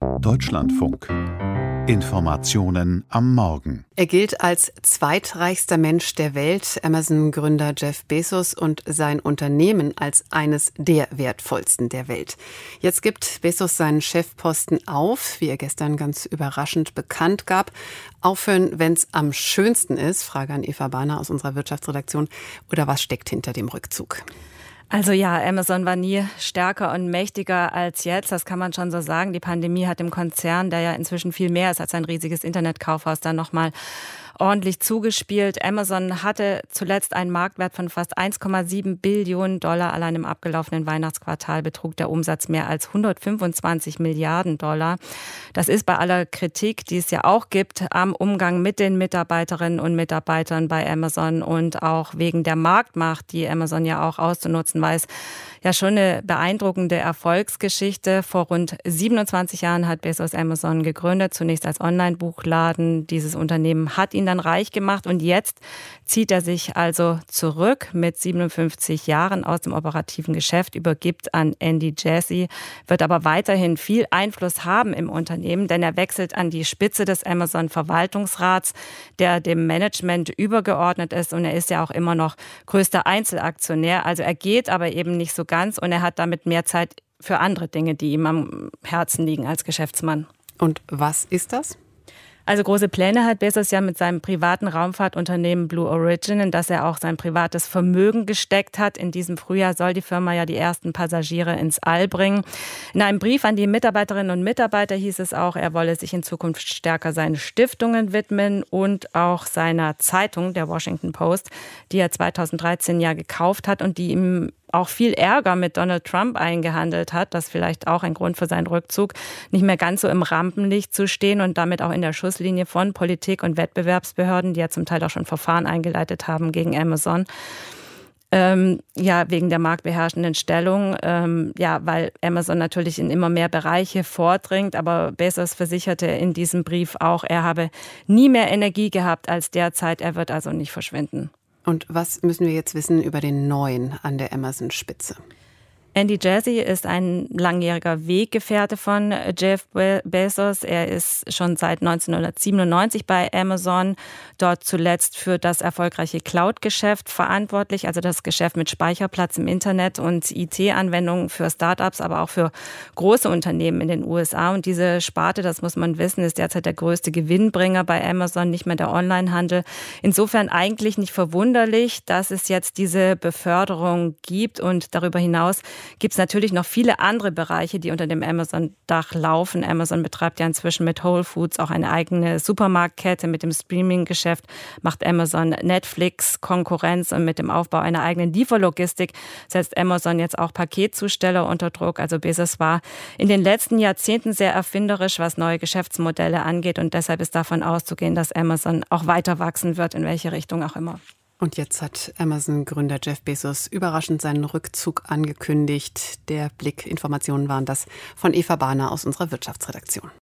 Deutschlandfunk. Informationen am Morgen. Er gilt als zweitreichster Mensch der Welt, Amazon-Gründer Jeff Bezos, und sein Unternehmen als eines der wertvollsten der Welt. Jetzt gibt Bezos seinen Chefposten auf, wie er gestern ganz überraschend bekannt gab. Aufhören, wenn es am schönsten ist? Frage an Eva Bahner aus unserer Wirtschaftsredaktion. Oder was steckt hinter dem Rückzug? Also ja, Amazon war nie stärker und mächtiger als jetzt, das kann man schon so sagen. Die Pandemie hat dem Konzern, der ja inzwischen viel mehr ist als ein riesiges Internetkaufhaus, dann nochmal ordentlich zugespielt. Amazon hatte zuletzt einen Marktwert von fast 1,7 Billionen $. Allein im abgelaufenen Weihnachtsquartal betrug der Umsatz mehr als 125 Milliarden $. Das ist bei aller Kritik, die es ja auch gibt, am Umgang mit den Mitarbeiterinnen und Mitarbeitern bei Amazon und auch wegen der Marktmacht, die Amazon ja auch auszunutzen weiß, ja schon eine beeindruckende Erfolgsgeschichte. Vor rund 27 Jahren hat Bezos Amazon gegründet, zunächst als Online-Buchladen. Dieses Unternehmen hat ihn dann reich gemacht und jetzt zieht er sich also zurück mit 57 Jahren aus dem operativen Geschäft, übergibt an Andy Jassy, wird aber weiterhin viel Einfluss haben im Unternehmen, denn er wechselt an die Spitze des Amazon-Verwaltungsrats, der dem Management übergeordnet ist, und er ist ja auch immer noch größter Einzelaktionär. Also er geht aber eben nicht so ganz und er hat damit mehr Zeit für andere Dinge, die ihm am Herzen liegen als Geschäftsmann. Und was ist das? Also große Pläne hat Bezos ja mit seinem privaten Raumfahrtunternehmen Blue Origin, in das er auch sein privates Vermögen gesteckt hat. In diesem Frühjahr soll die Firma ja die ersten Passagiere ins All bringen. In einem Brief an die Mitarbeiterinnen und Mitarbeiter hieß es auch, er wolle sich in Zukunft stärker seinen Stiftungen widmen und auch seiner Zeitung, der Washington Post, die er 2013 ja gekauft hat und die ihm auch viel Ärger mit Donald Trump eingehandelt hat. Das ist vielleicht auch ein Grund für seinen Rückzug, nicht mehr ganz so im Rampenlicht zu stehen und damit auch in der Schusslinie von Politik und Wettbewerbsbehörden, die ja zum Teil auch schon Verfahren eingeleitet haben gegen Amazon. Wegen der marktbeherrschenden Stellung, weil Amazon natürlich in immer mehr Bereiche vordringt. Aber Bezos versicherte in diesem Brief auch, er habe nie mehr Energie gehabt als derzeit. Er wird also nicht verschwinden. Und was müssen wir jetzt wissen über den Neuen an der Amazon-Spitze? Andy Jassy ist ein langjähriger Weggefährte von Jeff Bezos. Er ist schon seit 1997 bei Amazon, dort zuletzt für das erfolgreiche Cloud-Geschäft verantwortlich, also das Geschäft mit Speicherplatz im Internet und IT-Anwendungen für Startups, aber auch für große Unternehmen in den USA. Und diese Sparte, das muss man wissen, ist derzeit der größte Gewinnbringer bei Amazon, nicht mehr der Onlinehandel. Insofern eigentlich nicht verwunderlich, dass es jetzt diese Beförderung gibt, und darüber hinaus gibt es natürlich noch viele andere Bereiche, die unter dem Amazon-Dach laufen. Amazon betreibt ja inzwischen mit Whole Foods auch eine eigene Supermarktkette. Mit dem Streaming-Geschäft macht Amazon Netflix Konkurrenz, und mit dem Aufbau einer eigenen Lieferlogistik setzt Amazon jetzt auch Paketzusteller unter Druck. Also Bezos war in den letzten Jahrzehnten sehr erfinderisch, was neue Geschäftsmodelle angeht, und deshalb ist davon auszugehen, dass Amazon auch weiter wachsen wird, in welche Richtung auch immer. Und jetzt hat Amazon-Gründer Jeff Bezos überraschend seinen Rückzug angekündigt. Der Blick, Informationen waren das von Eva Bahner aus unserer Wirtschaftsredaktion.